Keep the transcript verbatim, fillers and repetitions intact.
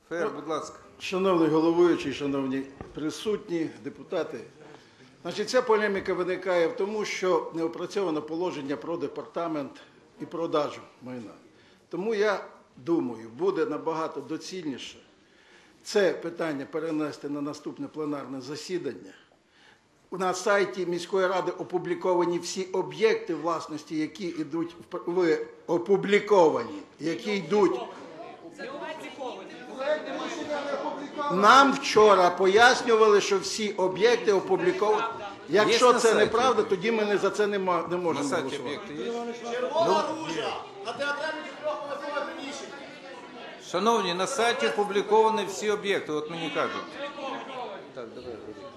Фер, будь ласка. Шановний головуючий, шановні присутні, депутати. Значить, ця полеміка виникає в тому, що не опрацьовано положення про департамент і продажу майна. Тому я думаю, буде набагато доцільніше це питання перенести на наступне пленарне засідання. На сайті міської ради опубліковані всі об'єкти власності, які йдуть в опубліковані, які йдуть. Нам вчора пояснювали, що всі об'єкти опубліковані. Якщо це неправда, тоді ми за це не можемо голосувати. Червона ружа на театральній трьохповерхове приміщення. Шановні, на сайті опубліковані всі об'єкти, от мені кажуть. Так, давай.